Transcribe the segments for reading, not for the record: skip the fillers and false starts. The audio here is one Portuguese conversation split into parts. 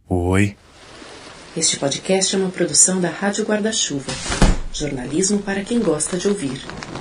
Oi. Este podcast é uma produção da Rádio Guarda-Chuva. Jornalismo para quem gosta de ouvir.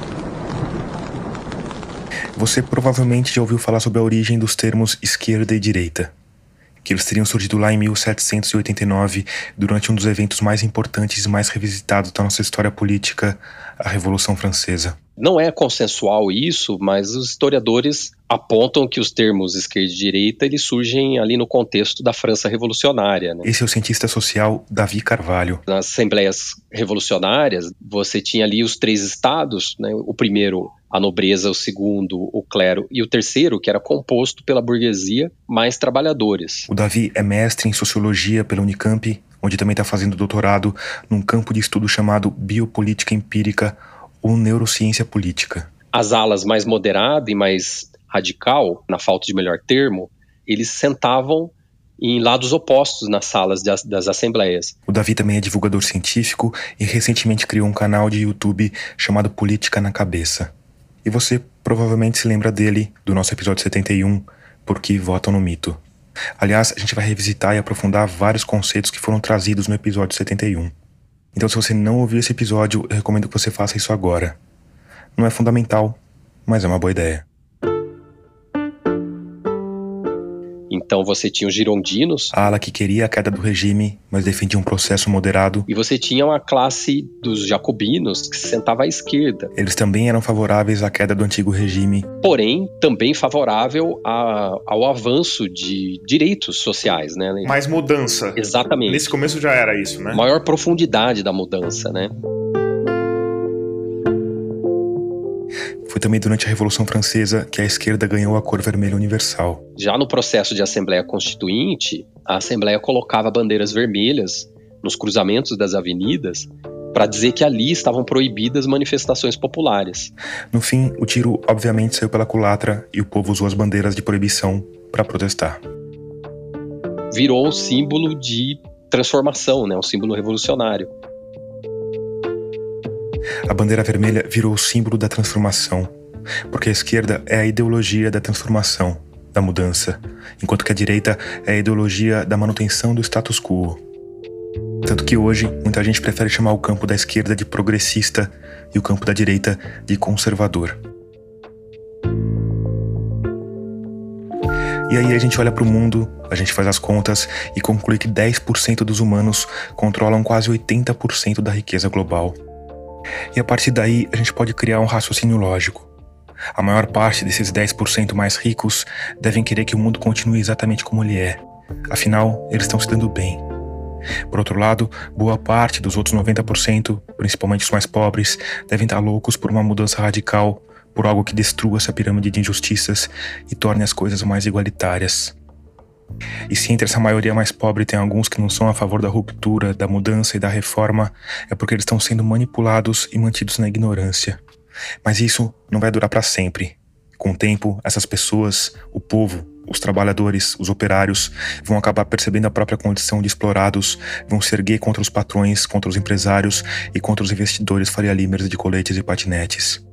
Você provavelmente já ouviu falar sobre a origem dos termos esquerda e direita, que eles teriam surgido lá em 1789, durante um dos eventos mais importantes e mais revisitados da nossa história política, a Revolução Francesa. Não é consensual isso, mas os historiadores apontam que os termos esquerda e direita eles surgem ali no contexto da França revolucionária, né? Esse é o cientista social Davi Carvalho. Nas assembleias revolucionárias, você tinha ali os três estados, né? O primeiro, a nobreza, o segundo, o clero, e o terceiro, que era composto pela burguesia mais trabalhadores. O Davi é mestre em sociologia pela Unicamp, onde também está fazendo doutorado num campo de estudo chamado biopolítica empírica ou neurociência política. As alas mais moderada e mais radical, na falta de melhor termo, eles sentavam em lados opostos nas salas das assembleias. O Davi também é divulgador científico e recentemente criou um canal de YouTube chamado Política na Cabeça. E você provavelmente se lembra dele, do nosso episódio 71, Por que votam no mito. Aliás, a gente vai revisitar e aprofundar vários conceitos que foram trazidos no episódio 71. Então, se você não ouviu esse episódio, eu recomendo que você faça isso agora. Não é fundamental, mas é uma boa ideia. Então você tinha os girondinos. A ala que queria a queda do regime, mas defendia um processo moderado. E você tinha uma classe dos jacobinos que se sentava à esquerda. Eles também eram favoráveis à queda do antigo regime. Porém, também favorável ao avanço de direitos sociais, né? Mais mudança. Exatamente. Nesse começo já era isso, né? Maior profundidade da mudança, né? Foi também durante a Revolução Francesa que a esquerda ganhou a cor vermelha universal. Já no processo de Assembleia Constituinte, a Assembleia colocava bandeiras vermelhas nos cruzamentos das avenidas para dizer que ali estavam proibidas manifestações populares. No fim, o tiro obviamente saiu pela culatra e o povo usou as bandeiras de proibição para protestar. Virou um símbolo de transformação, né? Um símbolo revolucionário. A bandeira vermelha virou o símbolo da transformação, porque a esquerda é a ideologia da transformação, da mudança, enquanto que a direita é a ideologia da manutenção do status quo. Tanto que hoje, muita gente prefere chamar o campo da esquerda de progressista e o campo da direita de conservador. E aí a gente olha para o mundo, a gente faz as contas e conclui que 10% dos humanos controlam quase 80% da riqueza global. E a partir daí, a gente pode criar um raciocínio lógico. A maior parte desses 10% mais ricos devem querer que o mundo continue exatamente como ele é. Afinal, eles estão se dando bem. Por outro lado, boa parte dos outros 90%, principalmente os mais pobres, devem estar loucos por uma mudança radical, por algo que destrua essa pirâmide de injustiças e torne as coisas mais igualitárias. E se entre essa maioria mais pobre tem alguns que não são a favor da ruptura, da mudança e da reforma, é porque eles estão sendo manipulados e mantidos na ignorância. Mas isso não vai durar para sempre. Com o tempo, essas pessoas, o povo, os trabalhadores, os operários, vão acabar percebendo a própria condição de explorados, vão se erguer contra os patrões, contra os empresários e contra os investidores Faria Limers de coletes e patinetes.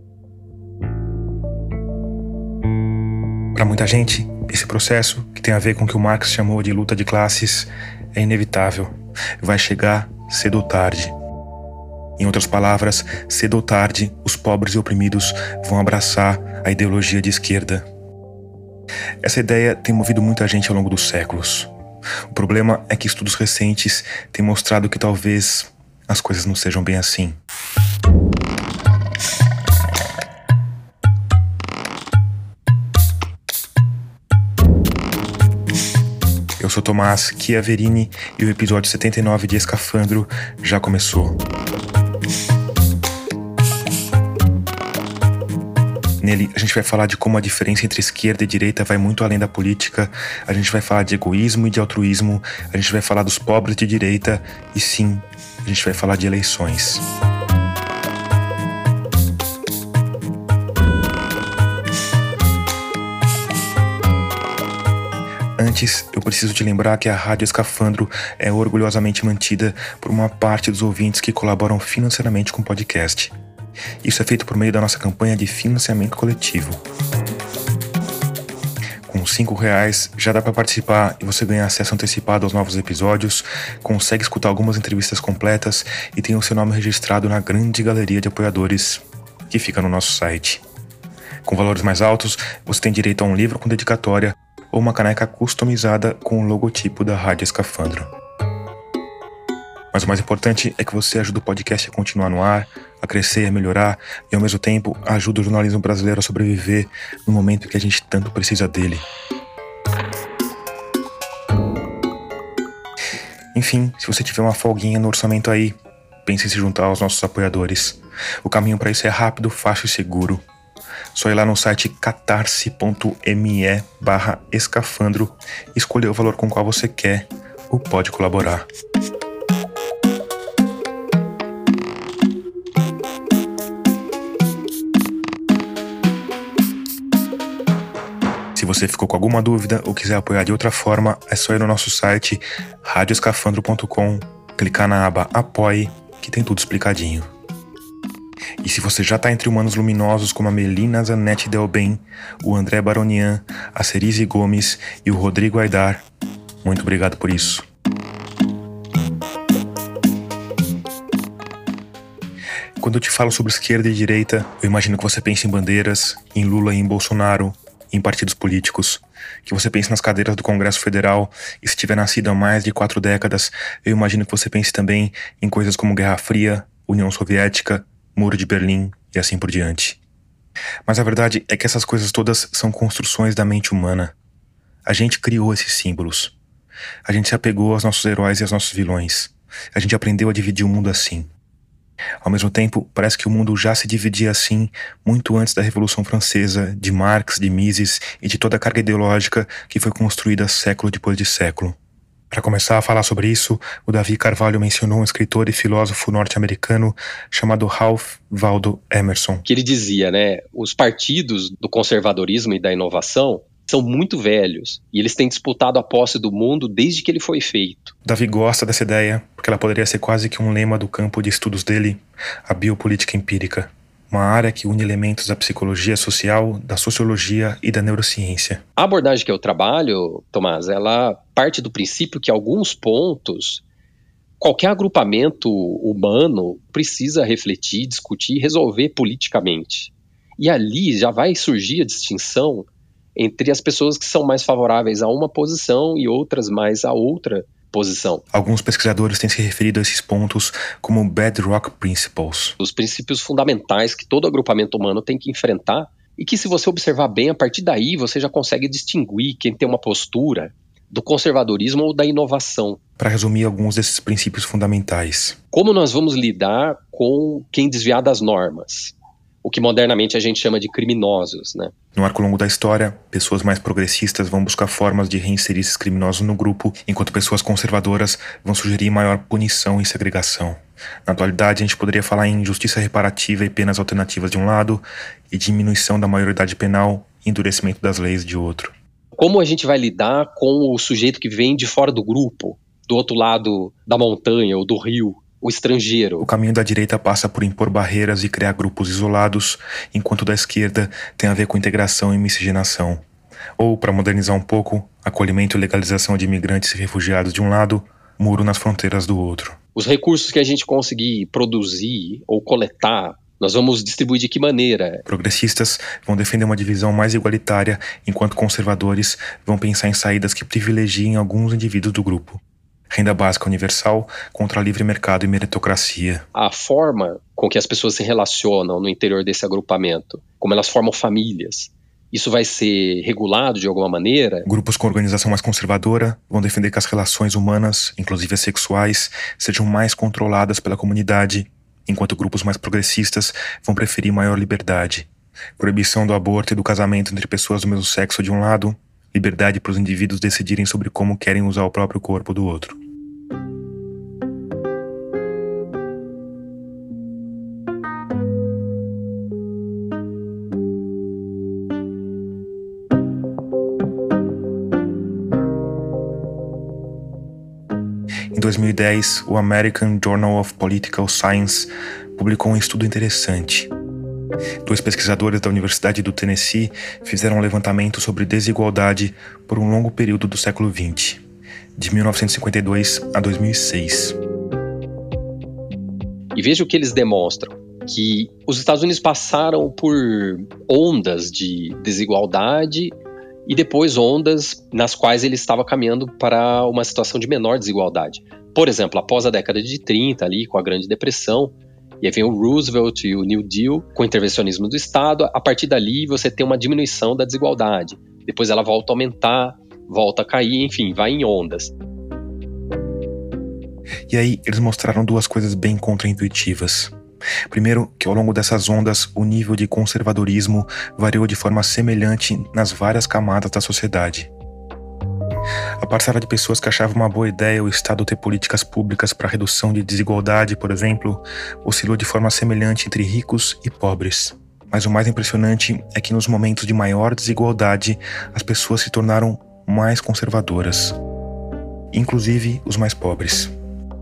Para muita gente, esse processo, que tem a ver com o que o Marx chamou de luta de classes, é inevitável. Vai chegar cedo ou tarde. Em outras palavras, cedo ou tarde, os pobres e oprimidos vão abraçar a ideologia de esquerda. Essa ideia tem movido muita gente ao longo dos séculos. O problema é que estudos recentes têm mostrado que talvez as coisas não sejam bem assim. Eu sou Tomás Chiaverini e o episódio 79 de Escafandro já começou. Nele, a gente vai falar de como a diferença entre esquerda e direita vai muito além da política, a gente vai falar de egoísmo e de altruísmo, a gente vai falar dos pobres de direita e sim, a gente vai falar de eleições. Antes, eu preciso te lembrar que a Rádio Escafandro é orgulhosamente mantida por uma parte dos ouvintes que colaboram financeiramente com o podcast. Isso é feito por meio da nossa campanha de financiamento coletivo. Com Com R$5 já dá para participar e você ganha acesso antecipado aos novos episódios, consegue escutar algumas entrevistas completas e tem o seu nome registrado na grande galeria de apoiadores que fica no nosso site. Com valores mais altos, você tem direito a um livro com dedicatória ou uma caneca customizada com o logotipo da Rádio Escafandro. Mas o mais importante é que você ajuda o podcast a continuar no ar, a crescer, a melhorar e ao mesmo tempo ajuda o jornalismo brasileiro a sobreviver no momento que a gente tanto precisa dele. Enfim, se você tiver uma folguinha no orçamento aí, pense em se juntar aos nossos apoiadores. O caminho para isso é rápido, fácil e seguro. Só ir lá no site catarse.me/escafandro e escolher o valor com o qual você quer ou pode colaborar. Se você ficou com alguma dúvida ou quiser apoiar de outra forma, é só ir no nosso site radioescafandro.com, clicar na aba Apoie, que tem tudo explicadinho. E se você já está entre humanos luminosos como a Melina Zanetti Delben, o André Baronian, a Cerise Gomes e o Rodrigo Aidar, muito obrigado por isso. Quando eu te falo sobre esquerda e direita, eu imagino que você pense em bandeiras, em Lula e em Bolsonaro, em partidos políticos, que você pense nas cadeiras do Congresso Federal, e se tiver nascido há mais de 4 décadas, eu imagino que você pense também em coisas como Guerra Fria, União Soviética, Muro de Berlim e assim por diante. Mas a verdade é que essas coisas todas são construções da mente humana. A gente criou esses símbolos. A gente se apegou aos nossos heróis e aos nossos vilões. A gente aprendeu a dividir o mundo assim. Ao mesmo tempo, parece que o mundo já se dividia assim muito antes da Revolução Francesa, de Marx, de Mises e de toda a carga ideológica que foi construída século depois de século. Para começar a falar sobre isso, o Davi Carvalho mencionou um escritor e filósofo norte-americano chamado Ralph Waldo Emerson. Que ele dizia, os partidos do conservadorismo e da inovação são muito velhos e eles têm disputado a posse do mundo desde que ele foi feito. Davi gosta dessa ideia porque ela poderia ser quase que um lema do campo de estudos dele, a biopolítica empírica, uma área que une elementos da psicologia social, da sociologia e da neurociência. A abordagem que eu trabalho, Tomás, ela parte do princípio que alguns pontos, qualquer agrupamento humano precisa refletir, discutir e resolver politicamente. E ali já vai surgir a distinção entre as pessoas que são mais favoráveis a uma posição e outras mais a outra posição. Alguns pesquisadores têm se referido a esses pontos como bedrock principles. Os princípios fundamentais que todo agrupamento humano tem que enfrentar e que, se você observar bem, a partir daí você já consegue distinguir quem tem uma postura do conservadorismo ou da inovação. Para resumir alguns desses princípios fundamentais. Como nós vamos lidar com quem desviar das normas? O que modernamente a gente chama de criminosos, No arco longo da história, pessoas mais progressistas vão buscar formas de reinserir esses criminosos no grupo, enquanto pessoas conservadoras vão sugerir maior punição e segregação. Na atualidade, a gente poderia falar em justiça reparativa e penas alternativas de um lado, e diminuição da maioridade penal e endurecimento das leis de outro. Como a gente vai lidar com o sujeito que vem de fora do grupo, do outro lado da montanha ou do rio? O estrangeiro. O caminho da direita passa por impor barreiras e criar grupos isolados, enquanto o da esquerda tem a ver com integração e miscigenação. Ou, para modernizar um pouco, acolhimento e legalização de imigrantes e refugiados de um lado, muro nas fronteiras do outro. Os recursos que a gente conseguir produzir ou coletar, nós vamos distribuir de que maneira? Progressistas vão defender uma divisão mais igualitária, enquanto conservadores vão pensar em saídas que privilegiem alguns indivíduos do grupo. Renda básica universal contra livre mercado e meritocracia. A forma com que as pessoas se relacionam no interior desse agrupamento, como elas formam famílias, isso vai ser regulado de alguma maneira? Grupos com organização mais conservadora vão defender que as relações humanas, inclusive as sexuais, sejam mais controladas pela comunidade, enquanto grupos mais progressistas vão preferir maior liberdade. Proibição do aborto e do casamento entre pessoas do mesmo sexo de um lado, liberdade para os indivíduos decidirem sobre como querem usar o próprio corpo do outro. Em 2010, o American Journal of Political Science publicou um estudo interessante. Dois pesquisadores da Universidade do Tennessee fizeram um levantamento sobre desigualdade por um longo período do século XX, de 1952 a 2006. E veja o que eles demonstram, que os Estados Unidos passaram por ondas de desigualdade e depois ondas nas quais ele estava caminhando para uma situação de menor desigualdade. Por exemplo, após a década de 30, ali, com a Grande Depressão, e aí vem o Roosevelt e o New Deal, com o intervencionismo do Estado. A partir dali, você tem uma diminuição da desigualdade. Depois ela volta a aumentar, volta a cair, enfim, vai em ondas. E aí, eles mostraram duas coisas bem contraintuitivas. Primeiro, que ao longo dessas ondas, o nível de conservadorismo variou de forma semelhante nas várias camadas da sociedade. A parcela de pessoas que achavam uma boa ideia o Estado ter políticas públicas para redução de desigualdade, por exemplo, oscilou de forma semelhante entre ricos e pobres. Mas o mais impressionante é que nos momentos de maior desigualdade, as pessoas se tornaram mais conservadoras, inclusive os mais pobres.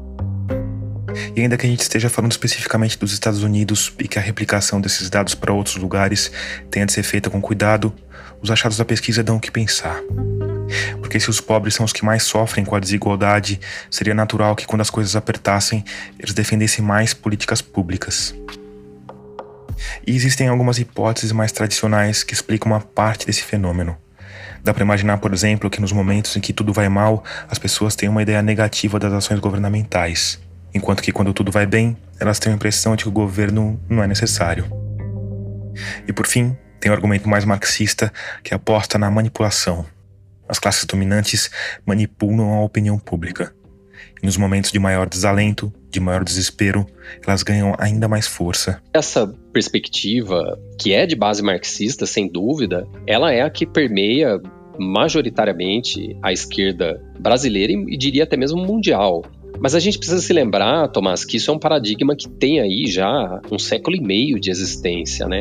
E ainda que a gente esteja falando especificamente dos Estados Unidos e que a replicação desses dados para outros lugares tenha de ser feita com cuidado, os achados da pesquisa dão o que pensar. Porque se os pobres são os que mais sofrem com a desigualdade, seria natural que quando as coisas apertassem, eles defendessem mais políticas públicas. E existem algumas hipóteses mais tradicionais que explicam uma parte desse fenômeno. Dá para imaginar, por exemplo, que nos momentos em que tudo vai mal, as pessoas têm uma ideia negativa das ações governamentais, enquanto que quando tudo vai bem, elas têm a impressão de que o governo não é necessário. E por fim, tem o argumento mais marxista que aposta na manipulação. As classes dominantes manipulam a opinião pública. E nos momentos de maior desalento, de maior desespero, elas ganham ainda mais força. Essa perspectiva, que é de base marxista, sem dúvida, ela é a que permeia majoritariamente a esquerda brasileira e diria até mesmo mundial. Mas a gente precisa se lembrar, Tomás, que isso é um paradigma que tem aí já um século e meio de existência, né?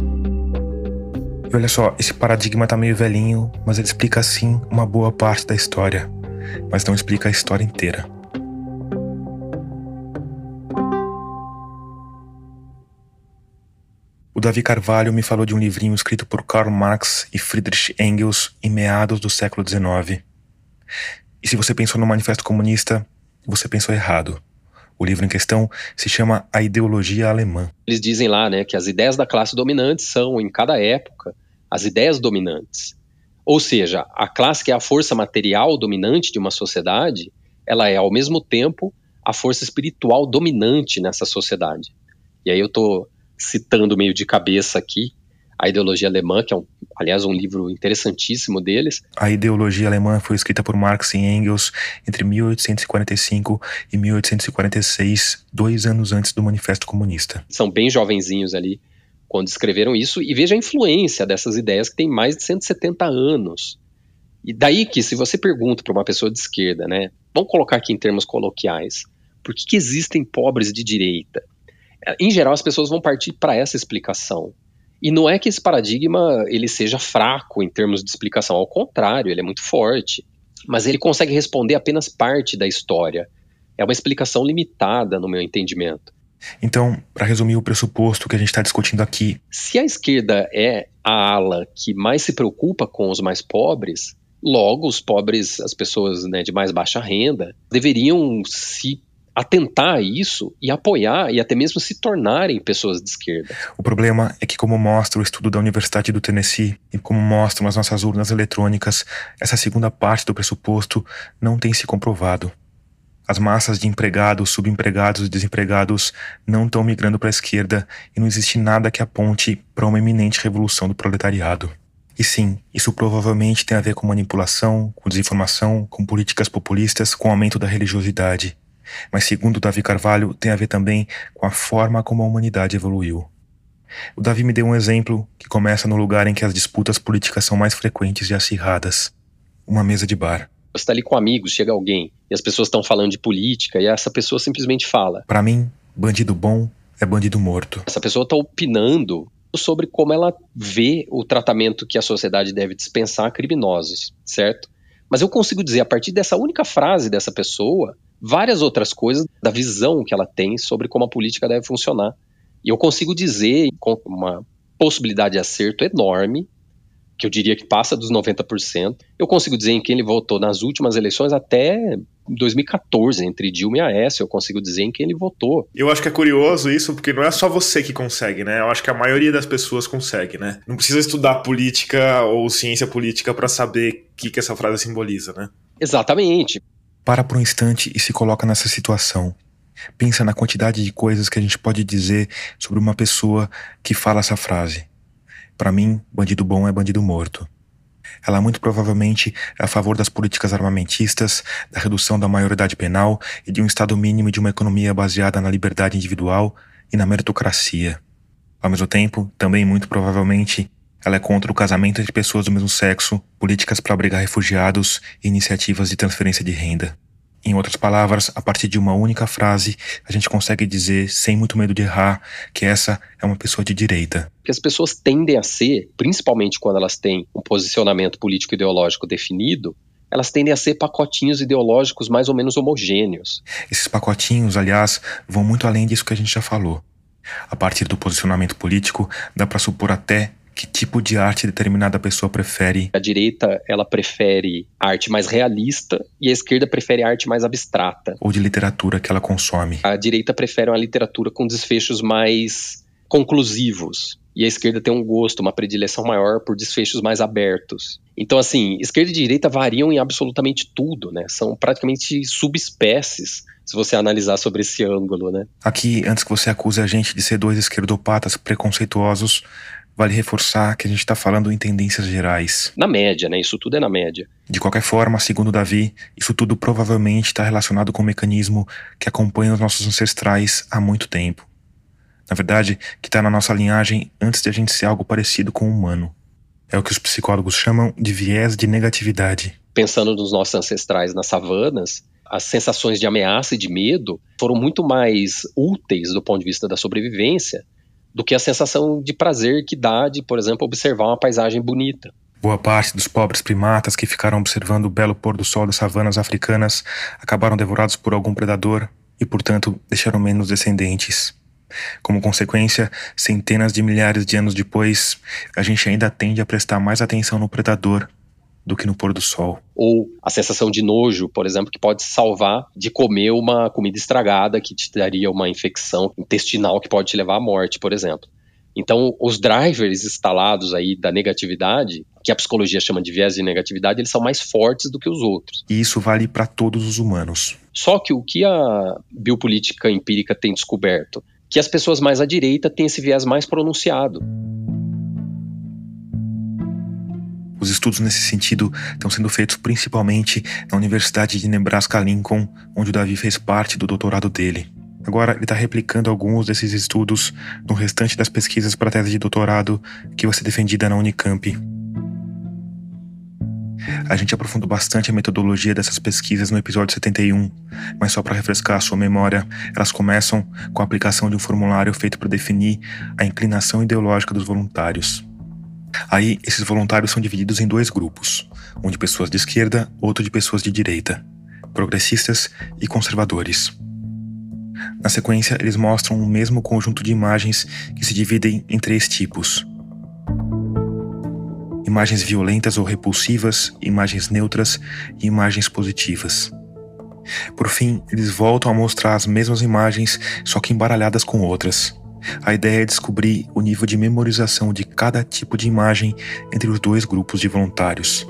E olha só, esse paradigma tá meio velhinho, mas ele explica sim uma boa parte da história, mas não explica a história inteira. O Davi Carvalho me falou de um livrinho escrito por Karl Marx e Friedrich Engels em meados do século XIX. E se você pensou no Manifesto Comunista, você pensou errado. O livro em questão se chama A Ideologia Alemã. Eles dizem lá, né, que as ideias da classe dominante são, em cada época, as ideias dominantes. Ou seja, a classe que é a força material dominante de uma sociedade, ela é, ao mesmo tempo, a força espiritual dominante nessa sociedade. E aí eu estou citando meio de cabeça aqui A Ideologia Alemã, que é, aliás, um livro interessantíssimo deles. A Ideologia Alemã foi escrita por Marx e Engels entre 1845 e 1846, 2 anos antes do Manifesto Comunista. São bem jovenzinhos ali quando escreveram isso, e veja a influência dessas ideias que tem mais de 170 anos. E daí que, se você pergunta para uma pessoa de esquerda, né, vamos colocar aqui em termos coloquiais, por que existem pobres de direita? Em geral, as pessoas vão partir para essa explicação. E não é que esse paradigma ele seja fraco em termos de explicação, ao contrário, ele é muito forte. Mas ele consegue responder apenas parte da história. É uma explicação limitada, no meu entendimento. Então, para resumir o pressuposto que a gente está discutindo aqui... Se a esquerda é a ala que mais se preocupa com os mais pobres, logo os pobres, as pessoas, né, de mais baixa renda, deveriam se atentar a isso e apoiar e até mesmo se tornarem pessoas de esquerda. O problema é que, como mostra o estudo da Universidade do Tennessee e como mostram as nossas urnas eletrônicas, essa segunda parte do pressuposto não tem se comprovado. As massas de empregados, subempregados e desempregados não estão migrando para a esquerda e não existe nada que aponte para uma iminente revolução do proletariado. E sim, isso provavelmente tem a ver com manipulação, com desinformação, com políticas populistas, com o aumento da religiosidade. Mas, segundo Davi Carvalho, tem a ver também com a forma como a humanidade evoluiu. O Davi me deu um exemplo que começa no lugar em que as disputas políticas são mais frequentes e acirradas: uma mesa de bar. Você está ali com amigos, chega alguém, e as pessoas estão falando de política, e essa pessoa simplesmente fala: para mim, bandido bom é bandido morto. Essa pessoa está opinando sobre como ela vê o tratamento que a sociedade deve dispensar a criminosos, certo? Mas eu consigo dizer, a partir dessa única frase dessa pessoa, várias outras coisas da visão que ela tem sobre como a política deve funcionar. E eu consigo dizer, com uma possibilidade de acerto enorme, que eu diria que passa dos 90%, eu consigo dizer em quem ele votou nas últimas eleições até 2014, entre Dilma e Aécio, eu consigo dizer em quem ele votou. Eu acho que é curioso isso, porque não é só você que consegue, né? Eu acho que a maioria das pessoas consegue, né? Não precisa estudar política ou ciência política para saber o que essa frase simboliza, né? Exatamente. Para por um instante e se coloca nessa situação. Pensa na quantidade de coisas que a gente pode dizer sobre uma pessoa que fala essa frase. Para mim, bandido bom é bandido morto. Ela muito provavelmente é a favor das políticas armamentistas, da redução da maioridade penal e de um estado mínimo de uma economia baseada na liberdade individual e na meritocracia. Ao mesmo tempo, também muito provavelmente, ela é contra o casamento entre pessoas do mesmo sexo, políticas para abrigar refugiados e iniciativas de transferência de renda. Em outras palavras, a partir de uma única frase, a gente consegue dizer, sem muito medo de errar, que essa é uma pessoa de direita. Que as pessoas tendem a ser, principalmente quando elas têm um posicionamento político-ideológico definido, elas tendem a ser pacotinhos ideológicos mais ou menos homogêneos. Esses pacotinhos, aliás, vão muito além disso que a gente já falou. A partir do posicionamento político, dá para supor até que tipo de arte determinada pessoa prefere. A direita, ela prefere a arte mais realista e a esquerda prefere a arte mais abstrata. Ou de literatura que ela consome. A direita prefere uma literatura com desfechos mais conclusivos. E a esquerda tem um gosto, uma predileção maior por desfechos mais abertos. Então, assim, esquerda e direita variam em absolutamente tudo, né? São praticamente subespécies, se você analisar sobre esse ângulo, né? Aqui, antes que você acuse a gente de ser dois esquerdopatas preconceituosos, vale reforçar que a gente está falando em tendências gerais. Na média, né? Isso tudo é na média. De qualquer forma, segundo Davi, isso tudo provavelmente está relacionado com um mecanismo que acompanha os nossos ancestrais há muito tempo. Na verdade, que está na nossa linhagem antes de a gente ser algo parecido com o humano. É o que os psicólogos chamam de viés de negatividade. Pensando nos nossos ancestrais nas savanas, as sensações de ameaça e de medo foram muito mais úteis do ponto de vista da sobrevivência do que a sensação de prazer que dá de, por exemplo, observar uma paisagem bonita. Boa parte dos pobres primatas que ficaram observando o belo pôr do sol das savanas africanas acabaram devorados por algum predador e, portanto, deixaram menos descendentes. Como consequência, centenas de milhares de anos depois, a gente ainda tende a prestar mais atenção no predador do que no pôr do sol. Ou a sensação de nojo, por exemplo, que pode salvar de comer uma comida estragada que te daria uma infecção intestinal que pode te levar à morte, por exemplo. Então, os drivers instalados aí da negatividade, que a psicologia chama de viés de negatividade, eles são mais fortes do que os outros. E isso vale para todos os humanos. Só que o que a biopolítica empírica tem descoberto? Que as pessoas mais à direita têm esse viés mais pronunciado. Os estudos nesse sentido estão sendo feitos principalmente na Universidade de Nebraska-Lincoln, onde o Davi fez parte do doutorado dele. Agora ele está replicando alguns desses estudos no restante das pesquisas para a tese de doutorado que vai ser defendida na Unicamp. A gente aprofundou bastante a metodologia dessas pesquisas no episódio 71, mas só para refrescar a sua memória, elas começam com a aplicação de um formulário feito para definir a inclinação ideológica dos voluntários. Aí, esses voluntários são divididos em dois grupos, um de pessoas de esquerda, outro de pessoas de direita, progressistas e conservadores. Na sequência, eles mostram o mesmo conjunto de imagens que se dividem em três tipos: imagens violentas ou repulsivas, imagens neutras e imagens positivas. Por fim, eles voltam a mostrar as mesmas imagens, só que embaralhadas com outras. A ideia é descobrir o nível de memorização de cada tipo de imagem entre os dois grupos de voluntários.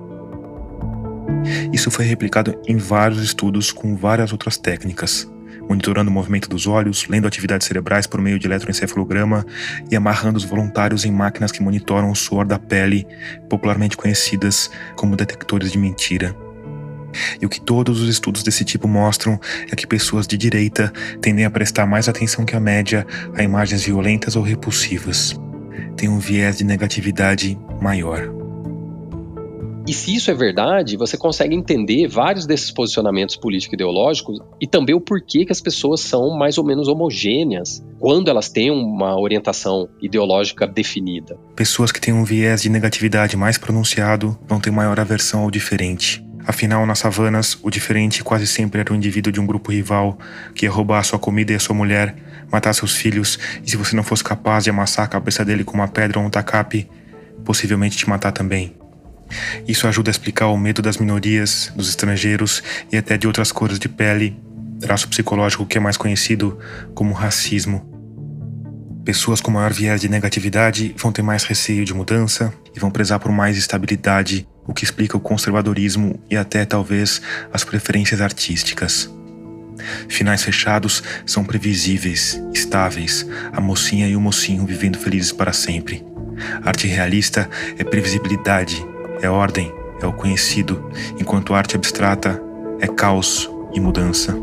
Isso foi replicado em vários estudos com várias outras técnicas, monitorando o movimento dos olhos, lendo atividades cerebrais por meio de eletroencefalograma e amarrando os voluntários em máquinas que monitoram o suor da pele, popularmente conhecidas como detectores de mentira. E o que todos os estudos desse tipo mostram é que pessoas de direita tendem a prestar mais atenção que a média a imagens violentas ou repulsivas. Tem um viés de negatividade maior. E se isso é verdade, você consegue entender vários desses posicionamentos político-ideológicos e também o porquê que as pessoas são mais ou menos homogêneas quando elas têm uma orientação ideológica definida. Pessoas que têm um viés de negatividade mais pronunciado vão ter maior aversão ao diferente. Afinal, nas savanas, o diferente quase sempre era o indivíduo de um grupo rival que ia roubar a sua comida e a sua mulher, matar seus filhos, e se você não fosse capaz de amassar a cabeça dele com uma pedra ou um tacape, possivelmente te matar também. Isso ajuda a explicar o medo das minorias, dos estrangeiros e até de outras cores de pele, traço psicológico que é mais conhecido como racismo. Pessoas com maior viés de negatividade vão ter mais receio de mudança e vão prezar por mais estabilidade, o que explica o conservadorismo e até, talvez, as preferências artísticas. Finais fechados são previsíveis, estáveis, a mocinha e o mocinho vivendo felizes para sempre. Arte realista é previsibilidade, é ordem, é o conhecido, enquanto arte abstrata é caos e mudança.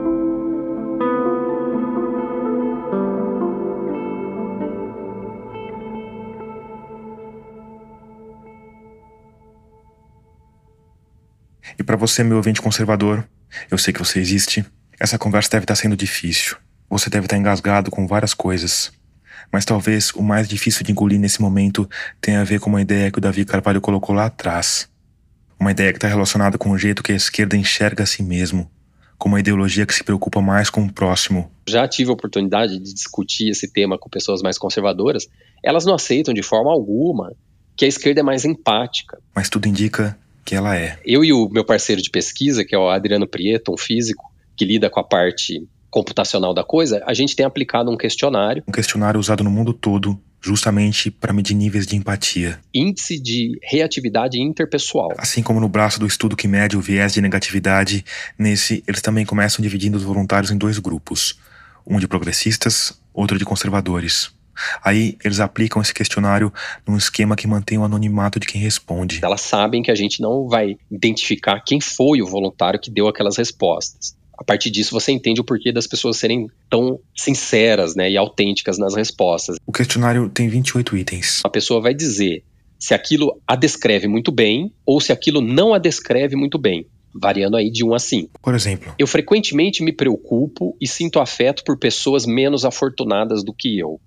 E para você, meu ouvinte conservador, eu sei que você existe, essa conversa deve estar sendo difícil. Você deve estar engasgado com várias coisas. Mas talvez o mais difícil de engolir nesse momento tenha a ver com uma ideia que o Davi Carvalho colocou lá atrás. Uma ideia que está relacionada com o jeito que a esquerda enxerga a si mesmo, com uma ideologia que se preocupa mais com o próximo. Já tive a oportunidade de discutir esse tema com pessoas mais conservadoras. Elas não aceitam de forma alguma que a esquerda é mais empática. Mas tudo indica que ela é. Eu e o meu parceiro de pesquisa, que é o Adriano Prieto, um físico que lida com a parte computacional da coisa, a gente tem aplicado um questionário. Um questionário usado no mundo todo, justamente para medir níveis de empatia. Índice de reatividade interpessoal. Assim como no braço do estudo que mede o viés de negatividade, nesse eles também começam dividindo os voluntários em 2 grupos. Um de progressistas, outro de conservadores. Aí eles aplicam esse questionário num esquema que mantém o anonimato de quem responde. Elas sabem que a gente não vai identificar quem foi o voluntário que deu aquelas respostas. A partir disso você entende o porquê das pessoas serem tão sinceras, né, e autênticas nas respostas. O questionário tem 28 itens. A pessoa vai dizer se aquilo a descreve muito bem ou se aquilo não a descreve muito bem, variando aí de 1 a 5. Por exemplo, eu frequentemente me preocupo e sinto afeto por pessoas menos afortunadas do que eu.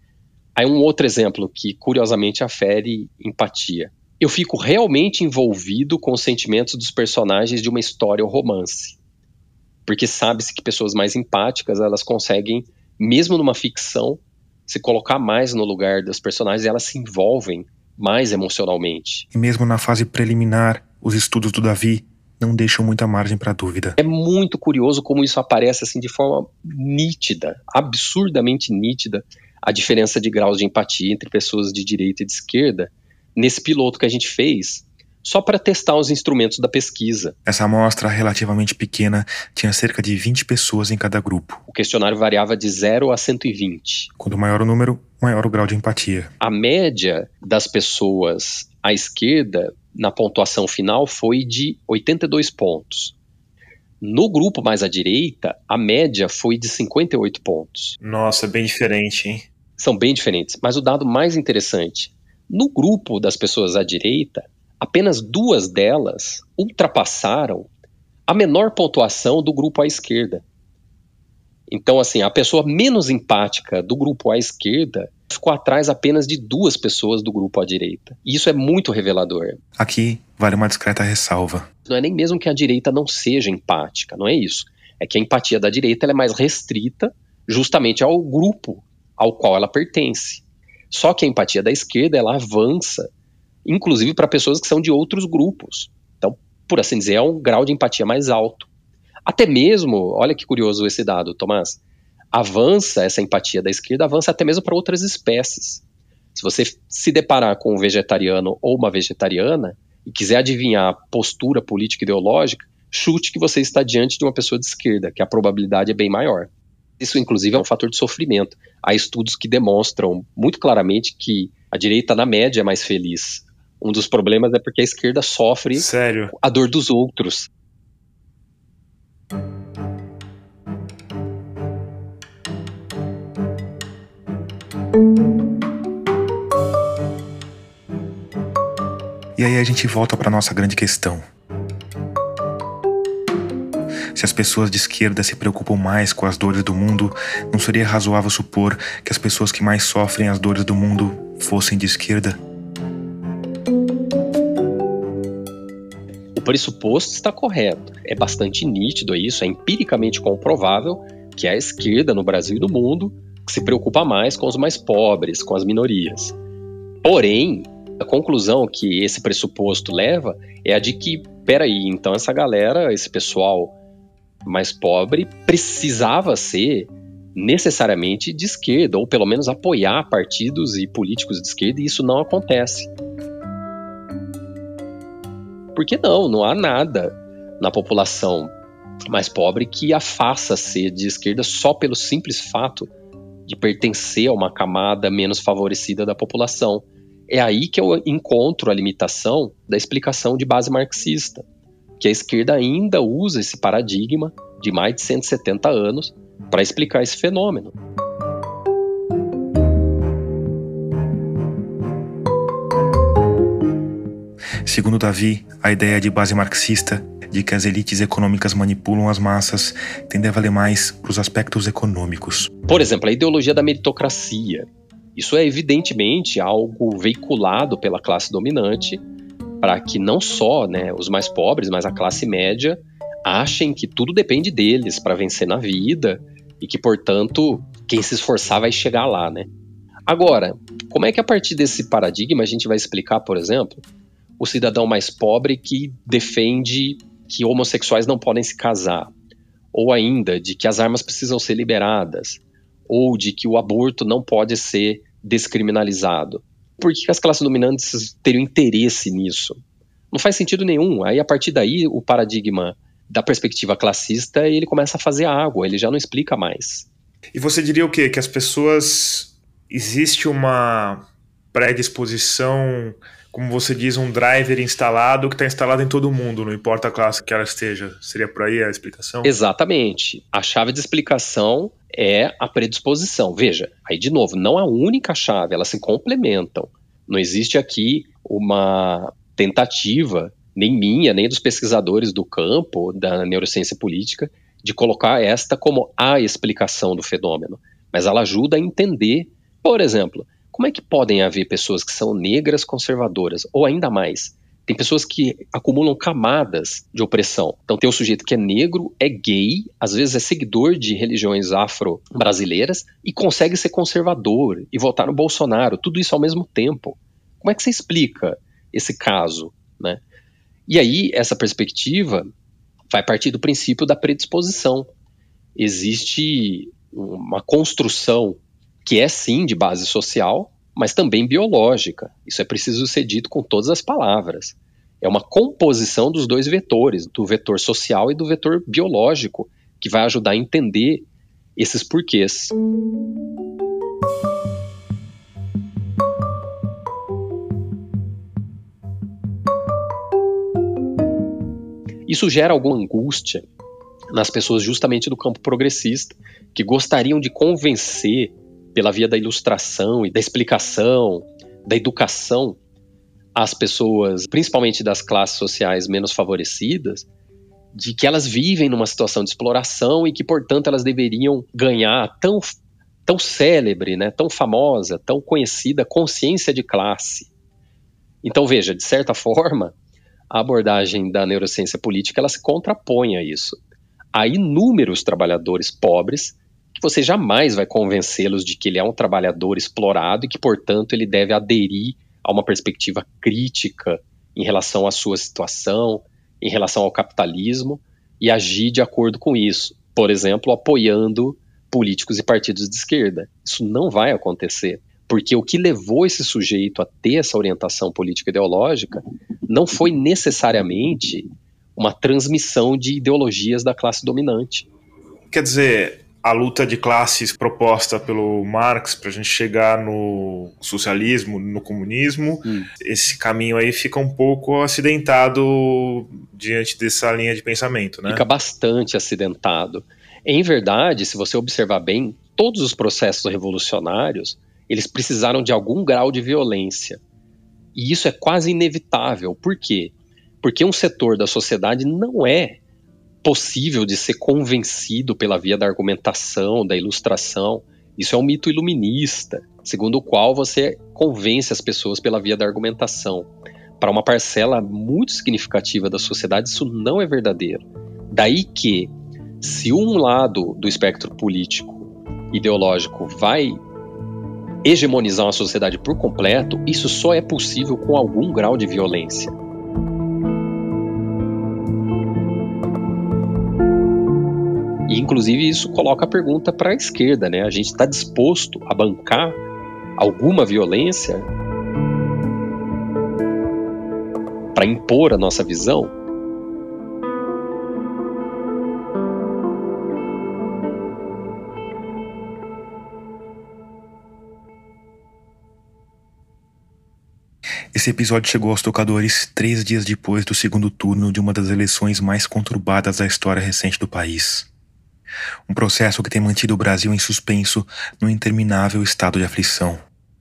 Aí um outro exemplo que curiosamente afere empatia. Eu fico realmente envolvido com os sentimentos dos personagens de uma história ou romance. Porque sabe-se que pessoas mais empáticas, elas conseguem, mesmo numa ficção, se colocar mais no lugar dos personagens e elas se envolvem mais emocionalmente. E mesmo na fase preliminar, os estudos do Davi não deixam muita margem para dúvida. É muito curioso como isso aparece assim de forma nítida, absurdamente nítida, a diferença de graus de empatia entre pessoas de direita e de esquerda, nesse piloto que a gente fez, só para testar os instrumentos da pesquisa. Essa amostra relativamente pequena tinha cerca de 20 pessoas em cada grupo. O questionário variava de 0 a 120. Quanto maior o número, maior o grau de empatia. A média das pessoas à esquerda, na pontuação final, foi de 82 pontos. No grupo mais à direita, a média foi de 58 pontos. Nossa, é bem diferente, hein? São bem diferentes, mas o dado mais interessante, no grupo das pessoas à direita, apenas 2 delas ultrapassaram a menor pontuação do grupo à esquerda. Então, assim, a pessoa menos empática do grupo à esquerda ficou atrás apenas de 2 pessoas do grupo à direita. E isso é muito revelador. Aqui vale uma discreta ressalva. Não é nem mesmo que a direita não seja empática, não é isso. É que a empatia da direita ela é mais restrita justamente ao grupo ao qual ela pertence. Só que a empatia da esquerda, ela avança, inclusive para pessoas que são de outros grupos. Então, por assim dizer, é um grau de empatia mais alto. Até mesmo, olha que curioso esse dado, Tomás, avança essa empatia da esquerda, avança até mesmo para outras espécies. Se você se deparar com um vegetariano ou uma vegetariana e quiser adivinhar a postura política e ideológica, chute que você está diante de uma pessoa de esquerda, que a probabilidade é bem maior. Isso, inclusive, é um fator de sofrimento. Há estudos que demonstram muito claramente que a direita, na média, é mais feliz. Um dos problemas é porque a esquerda sofre a dor dos outros. E aí a gente volta para nossa grande questão. Se as pessoas de esquerda se preocupam mais com as dores do mundo, não seria razoável supor que as pessoas que mais sofrem as dores do mundo fossem de esquerda? O pressuposto está correto. É bastante nítido isso, é empiricamente comprovável que a esquerda no Brasil e no mundo se preocupa mais com os mais pobres, com as minorias. Porém, a conclusão que esse pressuposto leva é a de que, peraí, então essa galera, esse pessoal mais pobre, precisava ser necessariamente de esquerda, ou pelo menos apoiar partidos e políticos de esquerda, e isso não acontece. Por que não? Não há nada na população mais pobre que a faça ser de esquerda só pelo simples fato de pertencer a uma camada menos favorecida da população. É aí que eu encontro a limitação da explicação de base marxista, que a esquerda ainda usa esse paradigma de mais de 170 anos para explicar esse fenômeno. Segundo Davi, a ideia de base marxista de que as elites econômicas manipulam as massas tende a valer mais para os aspectos econômicos. Por exemplo, a ideologia da meritocracia. Isso é evidentemente algo veiculado pela classe dominante para que não só, os mais pobres, mas a classe média achem que tudo depende deles para vencer na vida e que, portanto, quem se esforçar vai chegar lá, Agora, como é que a partir desse paradigma a gente vai explicar, por exemplo, o cidadão mais pobre que defende que homossexuais não podem se casar, ou ainda de que as armas precisam ser liberadas, ou de que o aborto não pode ser descriminalizado? Por que as classes dominantes teriam interesse nisso? Não faz sentido nenhum. Aí, a partir daí, o paradigma da perspectiva classista, ele começa a fazer água, ele já não explica mais. E você diria o quê? Que as pessoas... Existe uma predisposição, como você diz, um driver instalado que está instalado em todo mundo, não importa a classe que ela esteja. Seria por aí a explicação? Exatamente. A chave de explicação é a predisposição. Veja, aí de novo, não a única chave, elas se complementam. Não existe aqui uma tentativa, nem minha, nem dos pesquisadores do campo da neurociência política, de colocar esta como a explicação do fenômeno. Mas ela ajuda a entender, por exemplo, como é que podem haver pessoas que são negras conservadoras, ou ainda mais, tem pessoas que acumulam camadas de opressão. Então tem um sujeito que é negro, é gay, às vezes é seguidor de religiões afro-brasileiras e consegue ser conservador e votar no Bolsonaro, tudo isso ao mesmo tempo. Como é que você explica esse caso, E aí, essa perspectiva vai partir do princípio da predisposição. Existe uma construção que é sim de base social, mas também biológica. Isso é preciso ser dito com todas as palavras. É uma composição dos dois vetores, do vetor social e do vetor biológico, que vai ajudar a entender esses porquês. Isso gera alguma angústia nas pessoas justamente do campo progressista, que gostariam de convencer, pela via da ilustração e da explicação, da educação, as pessoas, principalmente das classes sociais menos favorecidas, de que elas vivem numa situação de exploração e que, portanto, elas deveriam ganhar tão célebre, tão famosa, tão conhecida consciência de classe. Então, veja, de certa forma, a abordagem da neurociência política ela se contrapõe a isso. Há inúmeros trabalhadores pobres que você jamais vai convencê-los de que ele é um trabalhador explorado e que, portanto, ele deve aderir a uma perspectiva crítica em relação à sua situação, em relação ao capitalismo e agir de acordo com isso. Por exemplo, apoiando políticos e partidos de esquerda. Isso não vai acontecer, porque o que levou esse sujeito a ter essa orientação política ideológica não foi necessariamente uma transmissão de ideologias da classe dominante. Quer dizer, a luta de classes proposta pelo Marx para a gente chegar no socialismo, no comunismo, esse caminho aí fica um pouco acidentado diante dessa linha de pensamento, Fica bastante acidentado. Em verdade, se você observar bem, todos os processos revolucionários, eles precisaram de algum grau de violência. E isso é quase inevitável. Por quê? Porque um setor da sociedade não é possível de ser convencido pela via da argumentação, da ilustração. Isso é um mito iluminista, segundo o qual você convence as pessoas pela via da argumentação. para uma parcela muito significativa da sociedade, isso não é verdadeiro. Daí que, se um lado do espectro político ideológico vai hegemonizar uma sociedade por completo, isso só é possível com algum grau de violência. E, inclusive, isso coloca a pergunta para a esquerda, né? A gente está disposto a bancar alguma violência para impor a nossa visão? Esse episódio chegou aos tocadores 3 dias depois do segundo turno de uma das eleições mais conturbadas da história recente do país. Um processo que tem mantido o Brasil em suspenso num interminável estado de aflição.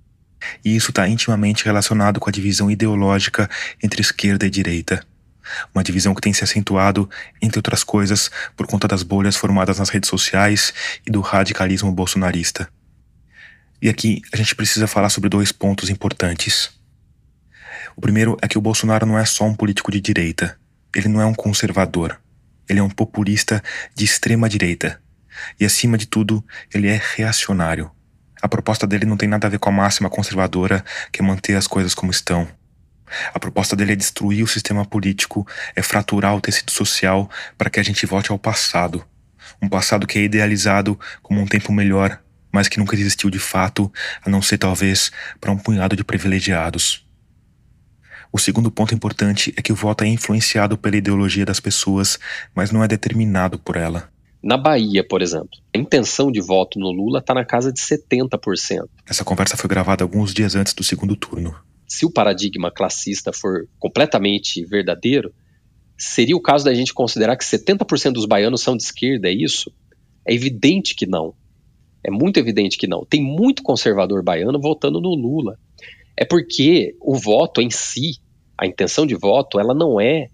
E isso está intimamente relacionado com a divisão ideológica entre esquerda e direita. Uma divisão que tem se acentuado, entre outras coisas, por conta das bolhas formadas nas redes sociais e do radicalismo bolsonarista. E aqui a gente precisa falar sobre 2 pontos importantes. O primeiro é que o Bolsonaro não é só um político de direita. Ele não é um conservador. Ele é um populista de extrema direita. E, acima de tudo, ele é reacionário. A proposta dele não tem nada a ver com a máxima conservadora, que é manter as coisas como estão. A proposta dele é destruir o sistema político, é fraturar o tecido social para que a gente volte ao passado. Um passado que é idealizado como um tempo melhor, mas que nunca existiu de fato, a não ser talvez para um punhado de privilegiados. O segundo ponto importante é que o voto é influenciado pela ideologia das pessoas, mas não é determinado por ela. Na Bahia, por exemplo, a intenção de voto no Lula está na casa de 70%. Essa conversa foi gravada alguns dias antes do segundo turno. Se o paradigma classista for completamente verdadeiro, seria o caso da gente considerar que 70% dos baianos são de esquerda, é isso? É evidente que não. É muito evidente que não. Tem muito conservador baiano votando no Lula. É porque o voto em si, a intenção de voto, ela não é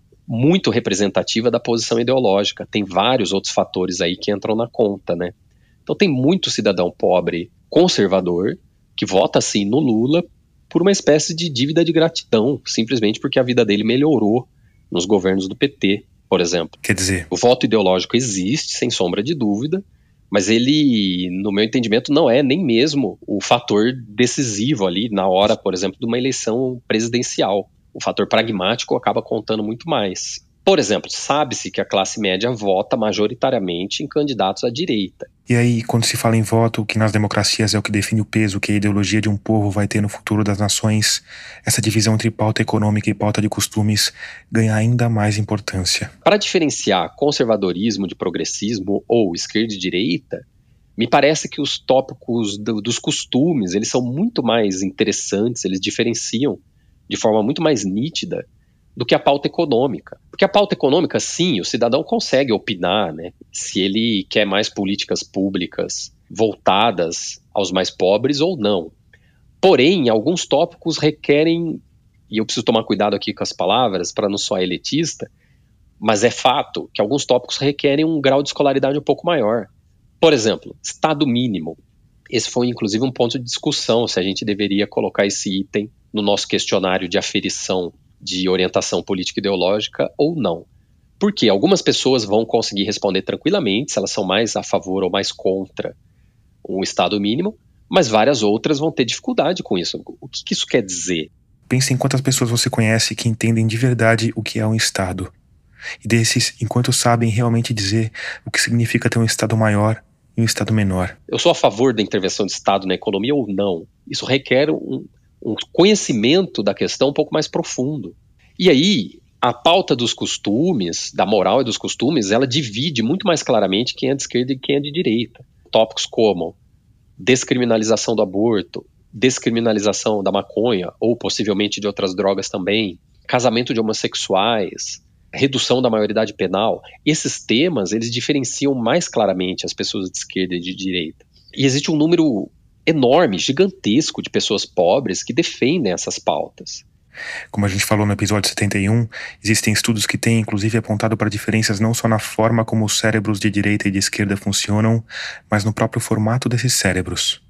muito representativa da posição ideológica. Tem vários outros fatores aí que entram na conta, né? Então tem muito cidadão pobre conservador que vota sim no Lula por uma espécie de dívida de gratidão, simplesmente porque a vida dele melhorou nos governos do PT, por exemplo. Quer dizer, o voto ideológico existe, sem sombra de dúvida, mas ele, no meu entendimento, não é nem mesmo o fator decisivo ali na hora, por exemplo, de uma eleição presidencial. O fator pragmático acaba contando muito mais. Por exemplo, sabe-se que a classe média vota majoritariamente em candidatos à direita. E aí, quando se fala em voto, que nas democracias é o que define o peso que a ideologia de um povo vai ter no futuro das nações, essa divisão entre pauta econômica e pauta de costumes ganha ainda mais importância. Para diferenciar conservadorismo de progressismo ou esquerda e direita, me parece que os tópicos dos costumes, eles são muito mais interessantes, eles diferenciam de forma muito mais nítida do que a pauta econômica. Porque a pauta econômica, sim, o cidadão consegue opinar, né, se ele quer mais políticas públicas voltadas aos mais pobres ou não. Porém, alguns tópicos requerem, e eu preciso tomar cuidado aqui com as palavras para não soar elitista, mas é fato que alguns tópicos requerem um grau de escolaridade um pouco maior. Por exemplo, Estado mínimo. Esse foi, inclusive, um ponto de discussão, se a gente deveria colocar esse item no nosso questionário de aferição de orientação política ideológica ou não. Porque algumas pessoas vão conseguir responder tranquilamente, se elas são mais a favor ou mais contra um Estado mínimo, mas várias outras vão ter dificuldade com isso. O que isso quer dizer? Pense em quantas pessoas você conhece que entendem de verdade o que é um Estado. E desses, enquanto sabem realmente dizer o que significa ter um Estado maior e um Estado menor. Eu sou a favor da intervenção do Estado na economia ou não? Isso requer um conhecimento da questão um pouco mais profundo. E aí, a pauta dos costumes, da moral e dos costumes, ela divide muito mais claramente quem é de esquerda e quem é de direita. Tópicos como descriminalização do aborto, descriminalização da maconha, ou possivelmente de outras drogas também, casamento de homossexuais, redução da maioridade penal. Esses temas, eles diferenciam mais claramente as pessoas de esquerda e de direita. E existe um número enorme, gigantesco de pessoas pobres que defendem essas pautas. Como a gente falou no episódio 71, existem estudos que têm inclusive apontado para diferenças não só na forma como os cérebros de direita e de esquerda funcionam, mas no próprio formato desses cérebros.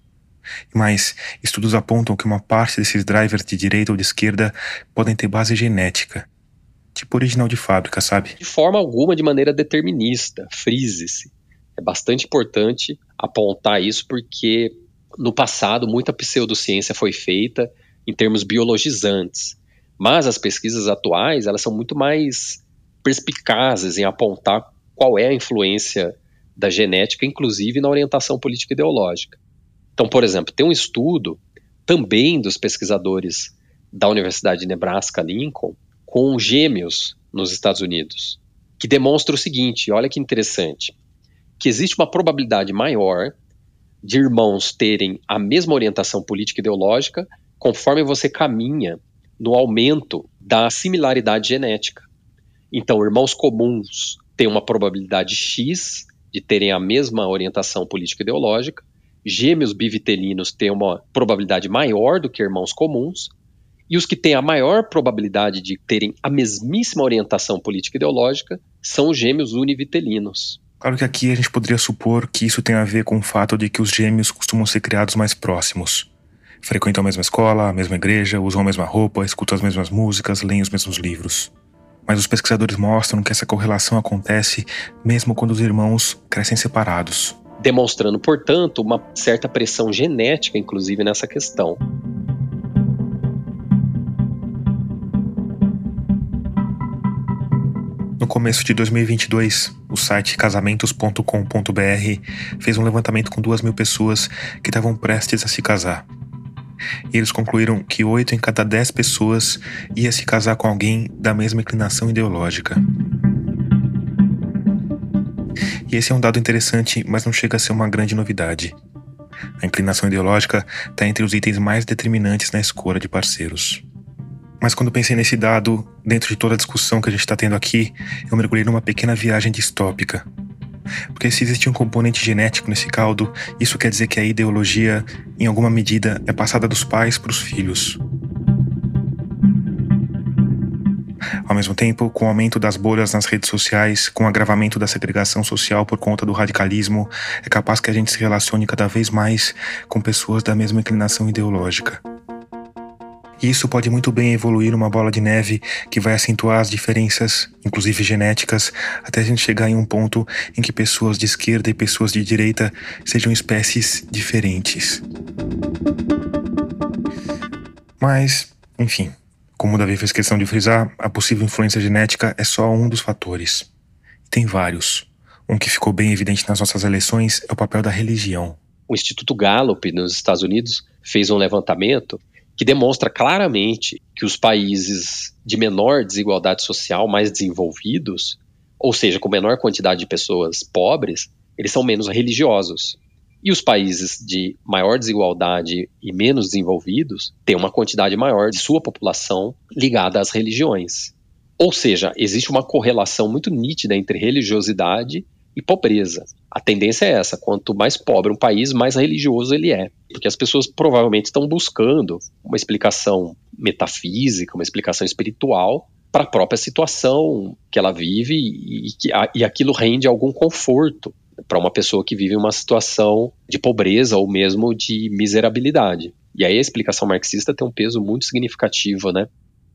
Mas estudos apontam que uma parte desses drivers de direita ou de esquerda podem ter base genética. Tipo original de fábrica, sabe? De forma alguma, de maneira determinista, frise-se. É bastante importante apontar isso porque no passado muita pseudociência foi feita em termos biologizantes. Mas as pesquisas atuais, elas são muito mais perspicazes em apontar qual é a influência da genética, inclusive na orientação política e ideológica. Então, por exemplo, tem um estudo também dos pesquisadores da Universidade de Nebraska-Lincoln com gêmeos nos Estados Unidos, que demonstra o seguinte, olha que interessante, que existe uma probabilidade maior de irmãos terem a mesma orientação política e ideológica conforme você caminha no aumento da similaridade genética. Então, irmãos comuns têm uma probabilidade X de terem a mesma orientação política e ideológica, gêmeos bivitelinos têm uma probabilidade maior do que irmãos comuns, e os que têm a maior probabilidade de terem a mesmíssima orientação política e ideológica são os gêmeos univitelinos. Claro que aqui a gente poderia supor que isso tem a ver com o fato de que os gêmeos costumam ser criados mais próximos. Frequentam a mesma escola, a mesma igreja, usam a mesma roupa, escutam as mesmas músicas, leem os mesmos livros. Mas os pesquisadores mostram que essa correlação acontece mesmo quando os irmãos crescem separados. Demonstrando, portanto, uma certa pressão genética, inclusive, nessa questão. No começo de 2022, o site casamentos.com.br fez um levantamento com 2.000 pessoas que estavam prestes a se casar. E eles concluíram que 8 em cada 10 pessoas ia se casar com alguém da mesma inclinação ideológica. E esse é um dado interessante, mas não chega a ser uma grande novidade. A inclinação ideológica está entre os itens mais determinantes na escolha de parceiros. Mas quando pensei nesse dado, dentro de toda a discussão que a gente está tendo aqui, eu mergulhei numa pequena viagem distópica. Porque se existe um componente genético nesse caldo, isso quer dizer que a ideologia, em alguma medida, é passada dos pais para os filhos. Ao mesmo tempo, com o aumento das bolhas nas redes sociais, com o agravamento da segregação social por conta do radicalismo, é capaz que a gente se relacione cada vez mais com pessoas da mesma inclinação ideológica. E isso pode muito bem evoluir numa bola de neve que vai acentuar as diferenças, inclusive genéticas, até a gente chegar em um ponto em que pessoas de esquerda e pessoas de direita sejam espécies diferentes. Mas, enfim, como o Davi fez questão de frisar, a possível influência genética é só um dos fatores. E tem vários. Um que ficou bem evidente nas nossas eleições é o papel da religião. O Instituto Gallup, nos Estados Unidos, fez um levantamento que demonstra claramente que os países de menor desigualdade social, mais desenvolvidos, ou seja, com menor quantidade de pessoas pobres, eles são menos religiosos. E os países de maior desigualdade e menos desenvolvidos têm uma quantidade maior de sua população ligada às religiões. Ou seja, existe uma correlação muito nítida entre religiosidade e pobreza. A tendência é essa, quanto mais pobre um país, mais religioso ele é. Porque as pessoas provavelmente estão buscando uma explicação metafísica, uma explicação espiritual para a própria situação que ela vive e aquilo rende algum conforto para uma pessoa que vive uma situação de pobreza ou mesmo de miserabilidade. E aí a explicação marxista tem um peso muito significativo, né?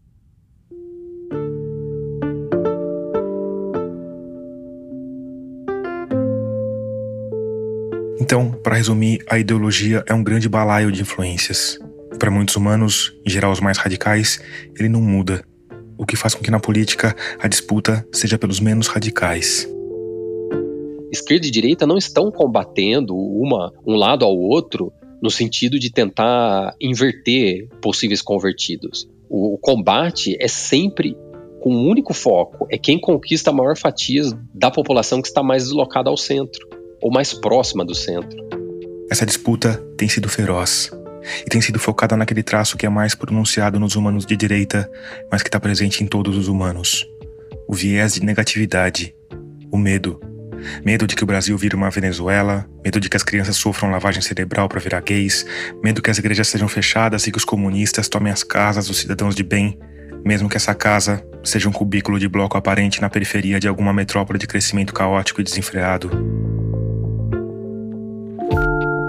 Então, para resumir, a ideologia é um grande balaio de influências. Para muitos humanos, em geral os mais radicais, ele não muda, o que faz com que na política a disputa seja pelos menos radicais. Esquerda e direita não estão combatendo um lado ao outro no sentido de tentar inverter possíveis convertidos. O combate é sempre com um único foco, é quem conquista a maior fatia da população que está mais deslocada ao centro, ou mais próxima do centro. Essa disputa tem sido feroz e tem sido focada naquele traço que é mais pronunciado nos humanos de direita, mas que está presente em todos os humanos. O viés de negatividade, o medo. Medo de que o Brasil vire uma Venezuela, medo de que as crianças sofram lavagem cerebral para virar gays, medo que as igrejas sejam fechadas e que os comunistas tomem as casas dos cidadãos de bem, mesmo que essa casa seja um cubículo de bloco aparente na periferia de alguma metrópole de crescimento caótico e desenfreado.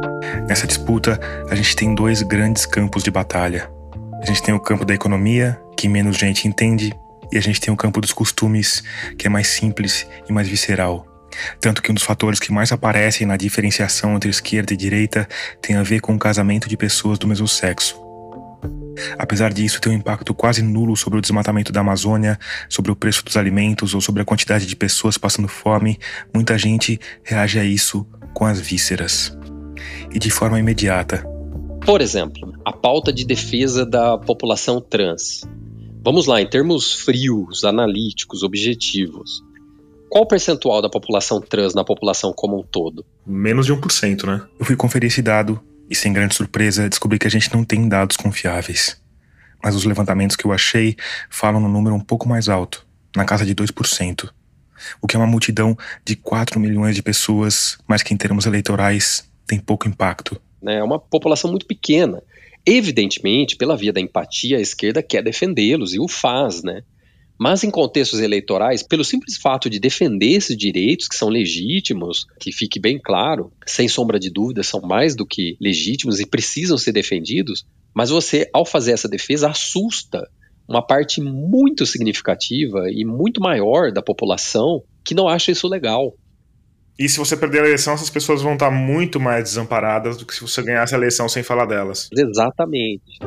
Nessa disputa, a gente tem dois grandes campos de batalha. A gente tem o campo da economia, que menos gente entende, e a gente tem o campo dos costumes, que é mais simples e mais visceral. Tanto que um dos fatores que mais aparecem na diferenciação entre esquerda e direita tem a ver com o casamento de pessoas do mesmo sexo. Apesar disso, tem um impacto quase nulo sobre o desmatamento da Amazônia, sobre o preço dos alimentos ou sobre a quantidade de pessoas passando fome, muita gente reage a isso com as vísceras. E de forma imediata. Por exemplo, a pauta de defesa da população trans. Vamos lá, em termos frios, analíticos, objetivos. Qual o percentual da população trans na população como um todo? Menos de 1%, né? Eu fui conferir esse dado e, sem grande surpresa, descobri que a gente não tem dados confiáveis. Mas os levantamentos que eu achei falam num número um pouco mais alto, na casa de 2%. O que é uma multidão de 4 milhões de pessoas, mas que em termos eleitorais tem pouco impacto. É uma população muito pequena. Evidentemente, pela via da empatia, a esquerda quer defendê-los e o faz, né? Mas em contextos eleitorais, pelo simples fato de defender esses direitos que são legítimos, que fique bem claro, sem sombra de dúvida, são mais do que legítimos e precisam ser defendidos, mas você, ao fazer essa defesa, assusta uma parte muito significativa e muito maior da população que não acha isso legal. E se você perder a eleição, essas pessoas vão estar muito mais desamparadas do que se você ganhasse a eleição sem falar delas. Exatamente.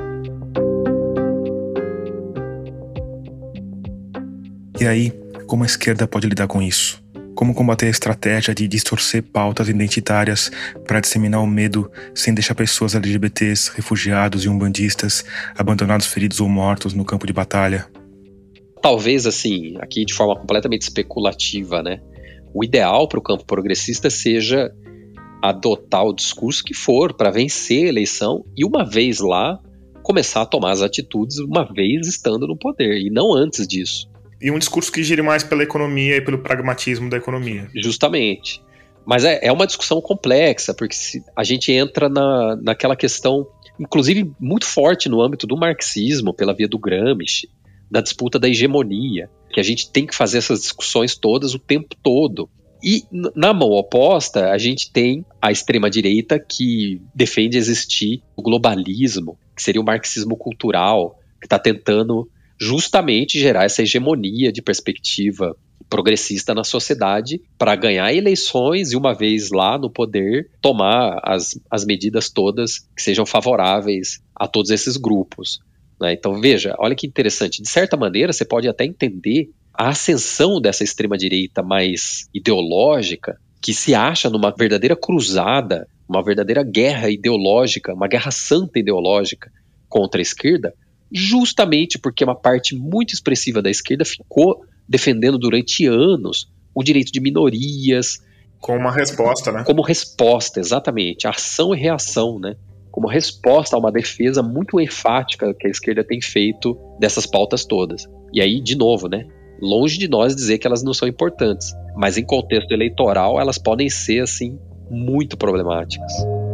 E aí, como a esquerda pode lidar com isso? Como combater a estratégia de distorcer pautas identitárias para disseminar o medo sem deixar pessoas LGBTs, refugiados e umbandistas abandonados, feridos ou mortos no campo de batalha? Talvez, assim, aqui de forma completamente especulativa, né? O ideal para o campo progressista seja adotar o discurso que for para vencer a eleição e, uma vez lá, começar a tomar as atitudes uma vez estando no poder, e não antes disso. E um discurso que gire mais pela economia e pelo pragmatismo da economia. Justamente. Mas é uma discussão complexa, porque a gente entra naquela questão, inclusive muito forte no âmbito do marxismo, pela via do Gramsci, da disputa da hegemonia, que a gente tem que fazer essas discussões todas o tempo todo. E na mão oposta, a gente tem a extrema-direita que defende existir o globalismo, que seria o marxismo cultural, que está tentando justamente gerar essa hegemonia de perspectiva progressista na sociedade para ganhar eleições e, uma vez lá no poder, tomar as medidas todas que sejam favoráveis a todos esses grupos, né? Então veja, olha que interessante, de certa maneira você pode até entender a ascensão dessa extrema-direita mais ideológica, que se acha numa verdadeira cruzada, uma verdadeira guerra ideológica, uma guerra santa ideológica contra a esquerda, justamente porque uma parte muito expressiva da esquerda ficou defendendo durante anos o direito de minorias. Como uma resposta, né? Como resposta, exatamente. Ação e reação, né? Como resposta a uma defesa muito enfática que a esquerda tem feito dessas pautas todas. E aí, de novo, né? Longe de nós dizer que elas não são importantes, mas em contexto eleitoral elas podem ser, assim, muito problemáticas.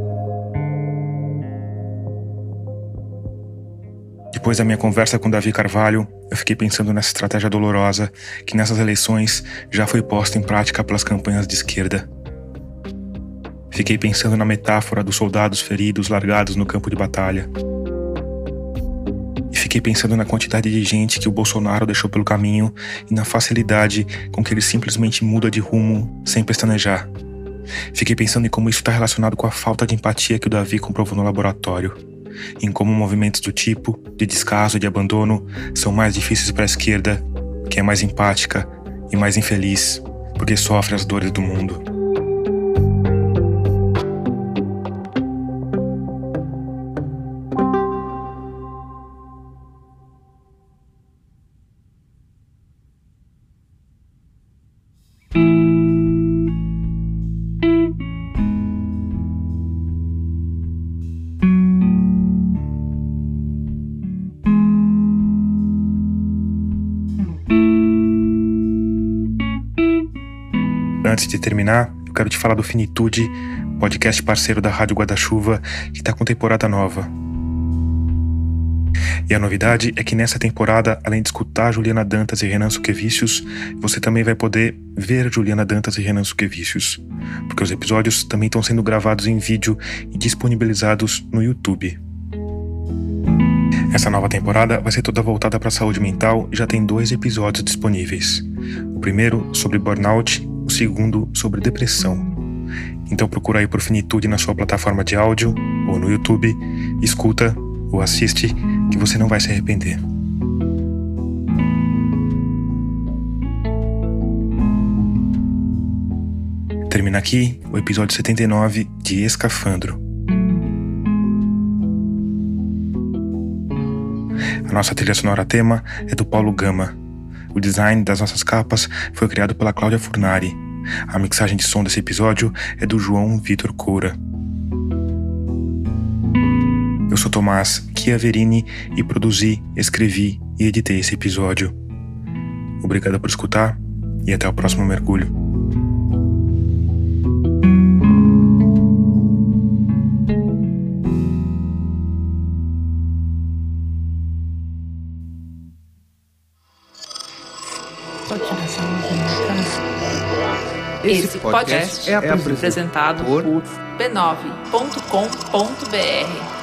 Depois da minha conversa com Davi Carvalho, eu fiquei pensando nessa estratégia dolorosa que nessas eleições já foi posta em prática pelas campanhas de esquerda. Fiquei pensando na metáfora dos soldados feridos largados no campo de batalha. E fiquei pensando na quantidade de gente que o Bolsonaro deixou pelo caminho e na facilidade com que ele simplesmente muda de rumo sem pestanejar. Fiquei pensando em como isso está relacionado com a falta de empatia que o Davi comprovou no laboratório. Em como movimentos do tipo, de descaso e de abandono, são mais difíceis para a esquerda, que é mais empática e mais infeliz, porque sofre as dores do mundo. Antes de terminar, eu quero te falar do Finitude, podcast parceiro da Rádio Guarda-Chuva, que está com temporada nova. E a novidade é que nessa temporada, além de escutar Juliana Dantas e Renan Suquevicius, você também vai poder ver Juliana Dantas e Renan Suquevicius, porque os episódios também estão sendo gravados em vídeo e disponibilizados no YouTube. Essa nova temporada vai ser toda voltada para a saúde mental e já tem 2 episódios disponíveis. O primeiro sobre burnout, o segundo sobre depressão. Então procura aí por Finitude na sua plataforma de áudio ou no YouTube, escuta ou assiste que você não vai se arrepender. Termina aqui o episódio 79 de Escafandro. A nossa trilha sonora tema é do Paulo Gama. O design das nossas capas foi criado pela Cláudia Furnari. A mixagem de som desse episódio é do João Vitor Coura. Eu sou Tomás Chiaverini e produzi, escrevi e editei esse episódio. Obrigado por escutar e até o próximo mergulho. Esse podcast é apresentado por b9.com.br.